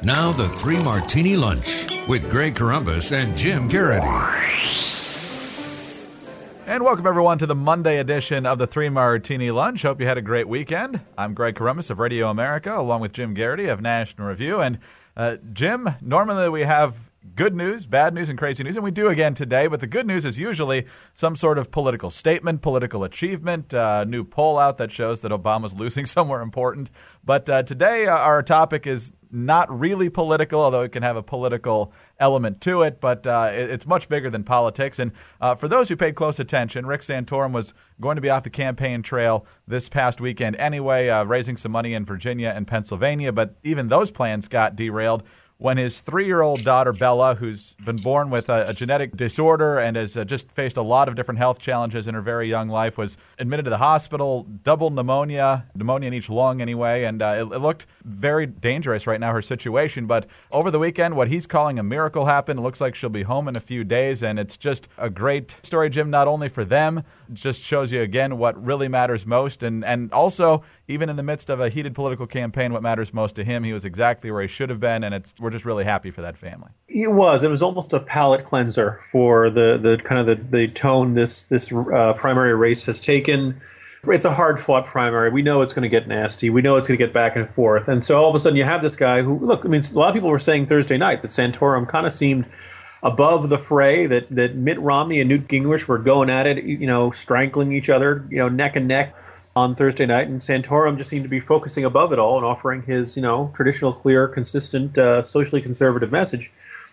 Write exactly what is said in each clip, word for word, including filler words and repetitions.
Now the Three Martini Lunch with Greg Corombos and Jim Garrity. And welcome, everyone, to the Monday edition of the Three Martini Lunch. Hope you had a great weekend. I'm Greg Corombos of Radio America, along with Jim Garrity of National Review. And uh, Jim, normally we have good news, bad news, and crazy news, and we do again today. But the good news is usually some sort of political statement, political achievement, uh, new poll out that shows that Obama's losing somewhere important. But uh, today uh, our topic is not really political, although it can have a political element to it, but uh, it, it's much bigger than politics. And uh, for those who paid close attention, Rick Santorum was going to be off the campaign trail this past weekend anyway, uh, raising some money in Virginia and Pennsylvania, but even those plans got derailed when his three-year-old daughter, Bella, who's been born with a, a genetic disorder and has uh, just faced a lot of different health challenges in her very young life, was admitted to the hospital, double pneumonia, pneumonia in each lung anyway, and uh, it, it looked very dangerous right now, her situation. But over the weekend, what he's calling a miracle happened. It looks like she'll be home in a few days, and it's just a great story, Jim, not only for them, it just shows you again what really matters most, and, and also, even in the midst of a heated political campaign, what matters most to him, he was exactly where he should have been, and it's we're just really happy for that family. It was. It was almost a palate cleanser for the, the kind of the, the tone this this uh, primary race has taken. It's a hard-fought primary. We know it's going to get nasty. We know it's going to get back and forth. And so all of a sudden you have this guy who, look, I mean, a lot of people were saying Thursday night that Santorum kind of seemed above the fray, that, that Mitt Romney and Newt Gingrich were going at it, you know, strangling each other, you know, neck and neck on Thursday night, and Santorum just seemed to be focusing above it all and offering his, you know, traditional, clear, consistent, uh, socially conservative message.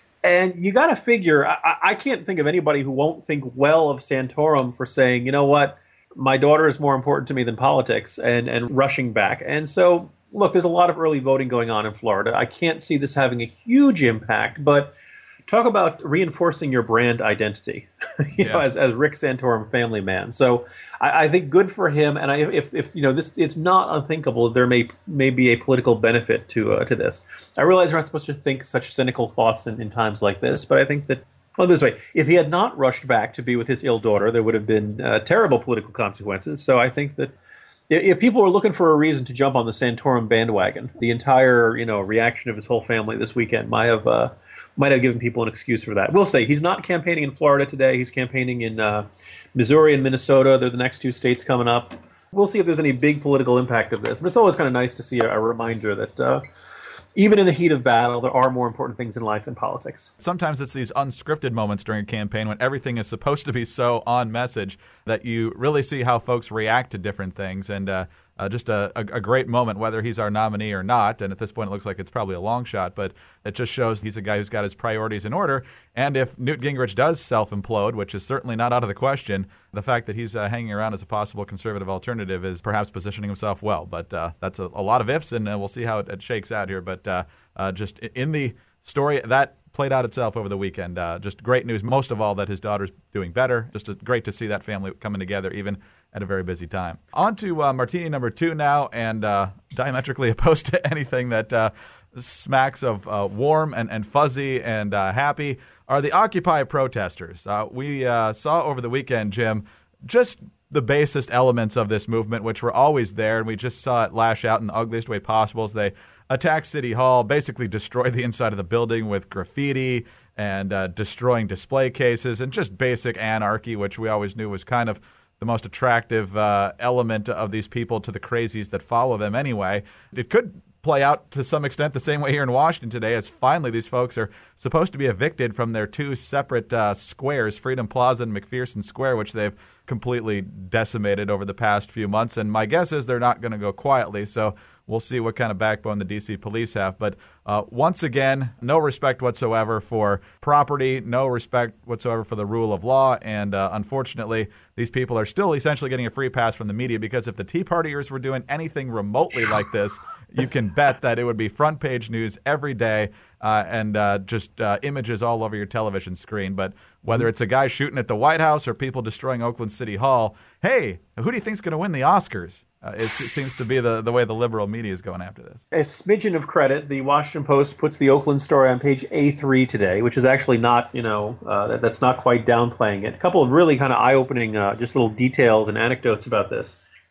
And you got to figure, I, I can't think of anybody who won't think well of Santorum for saying, you know what, my daughter is more important to me than politics, and, and rushing back. And so, look, there's a lot of early voting going on in Florida. I can't see this having a huge impact, but talk about reinforcing your brand identity, you yeah. know, as, as Rick Santorum family man. So I, I think good for him. And I, if, if you know, this, it's not unthinkable. There may may be a political benefit to uh, to this. I realize we're not supposed to think such cynical thoughts in, in times like this, but I think that, well, this way, if he had not rushed back to be with his ill daughter, there would have been uh, terrible political consequences. So I think that if people were looking for a reason to jump on the Santorum bandwagon, the entire, you know, reaction of his whole family this weekend might have uh, might have given people an excuse for that. We'll say he's not campaigning in Florida today. He's campaigning in uh, Missouri and Minnesota. They're the next two states coming up. We'll see if there's any big political impact of this. But it's always kind of nice to see a, a reminder that uh, even in the heat of battle, there are more important things in life than politics. Sometimes it's these unscripted moments during a campaign when everything is supposed to be so on message that you really see how folks react to different things. And uh, uh, just a, a, a great moment, whether he's our nominee or not. And at this point, it looks like it's probably a long shot, but it just shows he's a guy who's got his priorities in order. And if Newt Gingrich does self-implode, which is certainly not out of the question, the fact that he's uh, hanging around as a possible conservative alternative is perhaps positioning himself well. But uh, that's a, a lot of ifs, and uh, we'll see how it, it shakes out here. But uh, uh, just in the story, that played out itself over the weekend. Uh, just great news, most of all, that his daughter's doing better. Just a, great to see that family coming together, even at a very busy time. On to uh, Martini number two now, and uh, diametrically opposed to anything that uh, smacks of uh, warm and, and fuzzy and uh, happy are the Occupy protesters. Uh, we uh, saw over the weekend, Jim, just the basest elements of this movement, which were always there, and we just saw it lash out in the ugliest way possible as they attacked City Hall, basically destroyed the inside of the building with graffiti and uh, destroying display cases and just basic anarchy, which we always knew was kind of the most attractive uh, element of these people to the crazies that follow them anyway. It could play out to some extent the same way here in Washington today, as finally these folks are supposed to be evicted from their two separate uh, squares, Freedom Plaza and McPherson Square, which they've completely decimated over the past few months. And my guess is they're not going to go quietly, so we'll see what kind of backbone the D C police have. But uh, once again, no respect whatsoever for property, no respect whatsoever for the rule of law, and uh, unfortunately, these people are still essentially getting a free pass from the media, because if the Tea Partiers were doing anything remotely like this, you can bet that it would be front page news every day uh, and uh, just uh, images all over your television screen. But whether it's a guy shooting at the White House or people destroying Oakland City Hall, hey, who do you think's going to win the Oscars? Uh, it, it seems to be the, the way the liberal media is going after this. A smidgen of credit. The Washington Post puts the Oakland story on page A three today, which is actually not, you know, uh, that, that's not quite downplaying it. A couple of really kind of eye-opening, uh, just little details and anecdotes about this.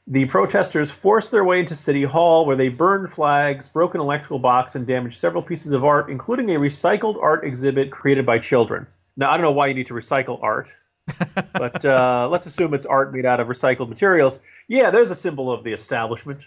The protesters forced their way into City Hall, where they burned flags, broke an electrical box, and damaged several pieces of art, including a recycled art exhibit created by children. Now, I don't know why you need to recycle art, but uh, let's assume it's art made out of recycled materials. Yeah, there's a symbol of the establishment.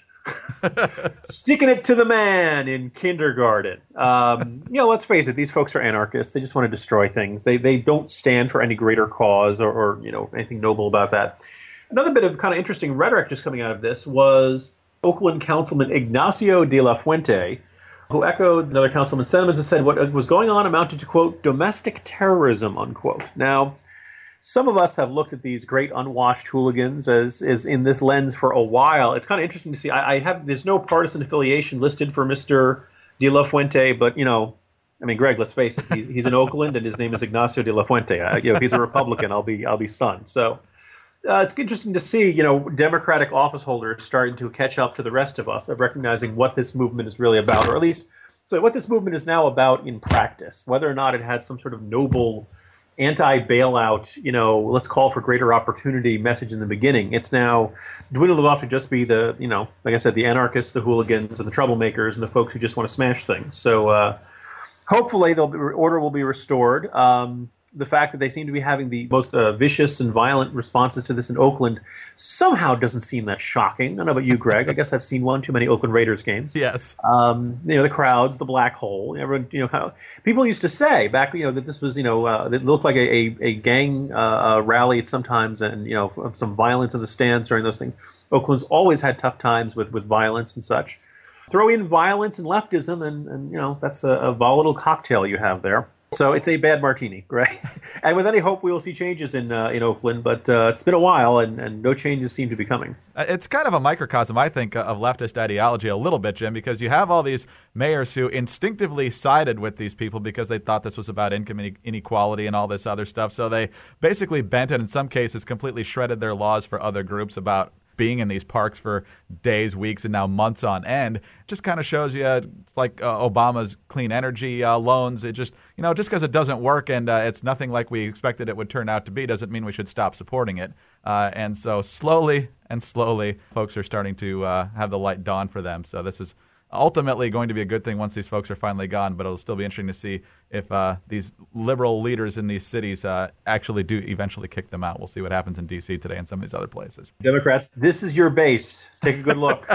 Sticking it to the man in kindergarten. Um, you know, let's face it, these folks are anarchists. They just want to destroy things. They they don't stand for any greater cause or, or you know anything noble about that. Another bit of kind of interesting rhetoric just coming out of this was Oakland Councilman Ignacio de la Fuente, who echoed another councilman's sentiments and said what was going on amounted to, quote, domestic terrorism, unquote. Now, some of us have looked at these great unwashed hooligans as, as in this lens for a while. It's kind of interesting to see. I, I have there's no partisan affiliation listed for Mister De La Fuente, but you know, I mean, Greg, let's face it, he's, he's in Oakland and his name is Ignacio De La Fuente. I, you know, if he's a Republican, I'll be I'll be stunned. So uh, it's interesting to see, you know, Democratic office holders starting to catch up to the rest of us of recognizing what this movement is really about, or at least so what this movement is now about in practice, whether or not it had some sort of noble anti-bailout, you know, let's call for greater opportunity message in the beginning. It's now dwindled off to just be the, you know, like I said, the anarchists, the hooligans, and the troublemakers, and the folks who just want to smash things. So uh, hopefully the order will be restored. Um, the fact that they seem to be having the most uh, vicious and violent responses to this in Oakland somehow doesn't seem that shocking. I don't know about you, Greg. I guess I've seen one too many Oakland Raiders games. Yes. Um, you know, the crowds, the black hole. Everyone, you know, how, people used to say back, you know, that this was, you know, uh, it looked like a, a, a gang uh, uh, rally at sometimes, and you know, some violence in the stands during those things. Oakland's always had tough times with, with violence and such. Throw in violence and leftism, and, and you know, that's a, a volatile cocktail you have there. So it's a bad martini, right? And with any hope, we will see changes in uh, in Oakland, but uh, it's been a while, and, and no changes seem to be coming. It's kind of a microcosm, I think, of leftist ideology a little bit, Jim, because you have all these mayors who instinctively sided with these people because they thought this was about income inequality and all this other stuff. So they basically bent and in some cases completely shredded their laws for other groups about being in these parks for days, weeks, and now months on end. It just kind of shows you, it's like uh, Obama's clean energy uh, loans. It just, you know, just because it doesn't work and uh, it's nothing like we expected it would turn out to be doesn't mean we should stop supporting it. Uh, and so slowly and slowly, folks are starting to uh, have the light dawn for them. So this is ultimately going to be a good thing once these folks are finally gone, but it'll still be interesting to see if uh, these liberal leaders in these cities uh, actually do eventually kick them out. We'll see what happens in D C today and some of these other places. Democrats, this is your base. Take a good look.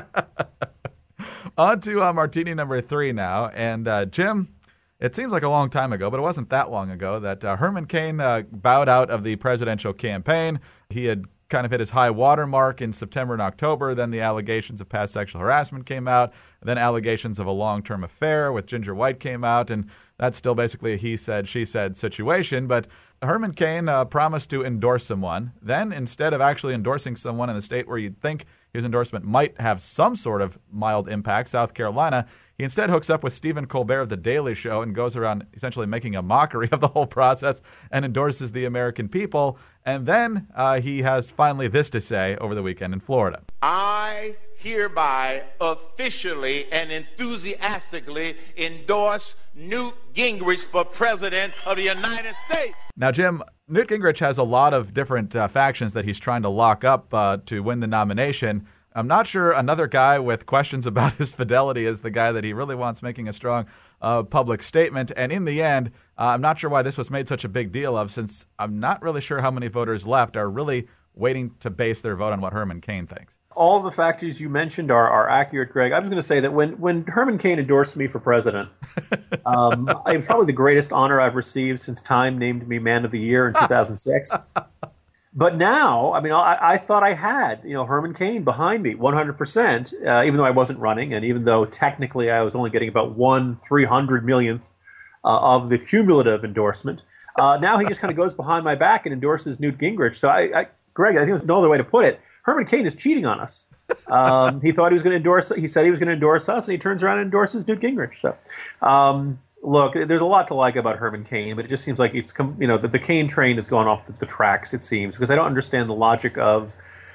On to uh, martini number three now. And uh, Jim, it seems like a long time ago, but it wasn't that long ago that uh, Herman Cain uh, bowed out of the presidential campaign. He had kind of hit his high water mark in September and October. Then the allegations of past sexual harassment came out. Then allegations of a long-term affair with Ginger White came out. And that's still basically a he said, she said situation. But Herman Cain uh, promised to endorse someone. Then instead of actually endorsing someone in the state where you'd think his endorsement might have some sort of mild impact, South Carolina, he instead hooks up with Stephen Colbert of The Daily Show and goes around essentially making a mockery of the whole process and endorses the American people. And then uh, he has finally this to say over the weekend in Florida. I hereby officially and enthusiastically endorse Newt Gingrich for president of the United States. Now, Jim, Newt Gingrich has a lot of different uh, factions that he's trying to lock up uh, to win the nomination. I'm not sure another guy with questions about his fidelity is the guy that he really wants making a strong uh, public statement. And in the end, uh, I'm not sure why this was made such a big deal of, since I'm not really sure how many voters left are really waiting to base their vote on what Herman Cain thinks. All the factors you mentioned are, are accurate, Greg. I was going to say that when, when Herman Cain endorsed me for president, um, it's probably the greatest honor I've received since Time named me Man of the Year in two thousand six. But now, I mean, I, I thought I had, you know, Herman Cain behind me one hundred percent, uh, even though I wasn't running, and even though technically I was only getting about one three hundred millionth uh, of the cumulative endorsement. Uh, now he just kind of goes behind my back and endorses Newt Gingrich. So, I, I, Greg, I think there's no other way to put it. Herman Cain is cheating on us. Um, he thought he was going to endorse. He said he was going to endorse us, and he turns around and endorses Newt Gingrich. So, um, look, there's a lot to like about Herman Cain, but it just seems like it's you know the, the Cain train has gone off the, the tracks. It seems, because I don't understand the logic of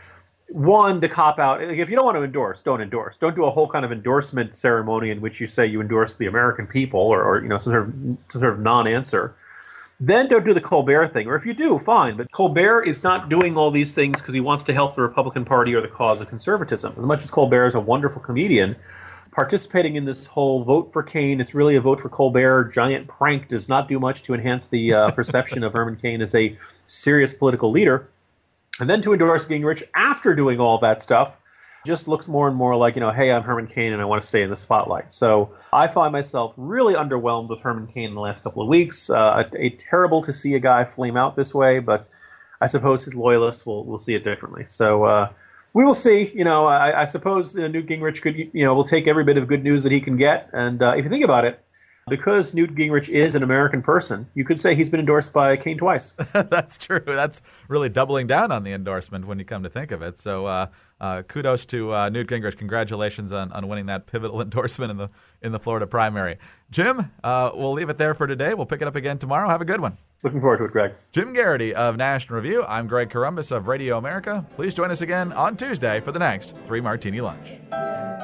one the cop out. Like, if you don't want to endorse, don't endorse. Don't do a whole kind of endorsement ceremony in which you say you endorse the American people, or, or you know some sort of some sort of non-answer. then don't do the Colbert thing. Or if you do, fine. But Colbert is not doing all these things because he wants to help the Republican Party or the cause of conservatism. As much as Colbert is a wonderful comedian, participating in this whole vote for Kaine, it's really a vote for Colbert giant prank, does not do much to enhance the uh, perception of Herman Cain as a serious political leader. And then to endorse Gingrich after doing all that stuff just looks more and more like, you know, hey, I'm Herman Cain and I want to stay in the spotlight. So I find myself really underwhelmed with Herman Cain in the last couple of weeks. Uh, a, a terrible to see a guy flame out this way, but I suppose his loyalists will will see it differently. So uh, we will see. You know, I, I suppose uh, Newt Gingrich could, you know, will take every bit of good news that he can get. And uh, if you think about it, because Newt Gingrich is an American person, you could say he's been endorsed by Cain twice. That's true. That's really doubling down on the endorsement when you come to think of it. So uh, uh, kudos to uh, Newt Gingrich. Congratulations on, on winning that pivotal endorsement in the in the Florida primary. Jim, uh, we'll leave it there for today. We'll pick it up again tomorrow. Have a good one. Looking forward to it, Greg. Jim Garrity of National Review. I'm Greg Corombos of Radio America. Please join us again on Tuesday for the next Three Martini Lunch.